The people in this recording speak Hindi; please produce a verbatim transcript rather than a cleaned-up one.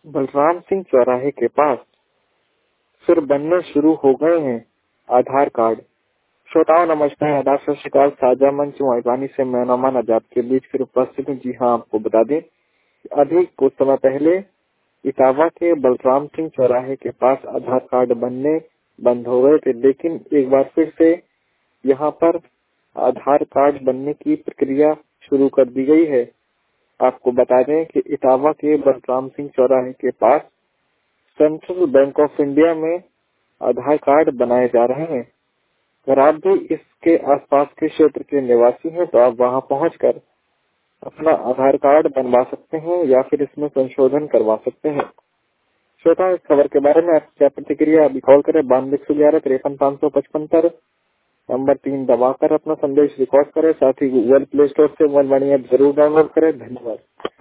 बलराम सिंह चौराहे के पास फिर बनने शुरू हो गए हैं आधार कार्ड। श्रोताओं नमस्कार, आदाब, सत श्री अकाल। साझा मंच वाणी से मैं नौमान आजाद के बीच फिर उपस्थित हूँ। जी हाँ, आपको बता दें अभी कुछ समय पहले इटावा के बलराम सिंह चौराहे के पास आधार कार्ड बनने बंद हो गए थे, लेकिन एक बार फिर से यहाँ पर आधार कार्ड बनने की प्रक्रिया शुरू कर दी गई है। आपको बता दें कि इटावा के बलराम सिंह चौराहे के पास सेंट्रल बैंक ऑफ इंडिया में आधार कार्ड बनाए जा रहे हैं। अगर आप भी इसके आसपास के क्षेत्र के निवासी हैं तो आप वहां पहुंचकर अपना आधार कार्ड बनवा सकते हैं या फिर इसमें संशोधन करवा सकते हैं। श्रोता, इस खबर के बारे में आपकी क्या प्रतिक्रिया? अभी कॉल करें बानवे एक सौ ग्यारह तिरपन पाँच सौ पचपन पर, नंबर तीन दबाकर अपना संदेश रिकॉर्ड करें। साथ ही गूगल प्ले स्टोर से वन वाणी ऐप जरूर डाउनलोड करें। धन्यवाद।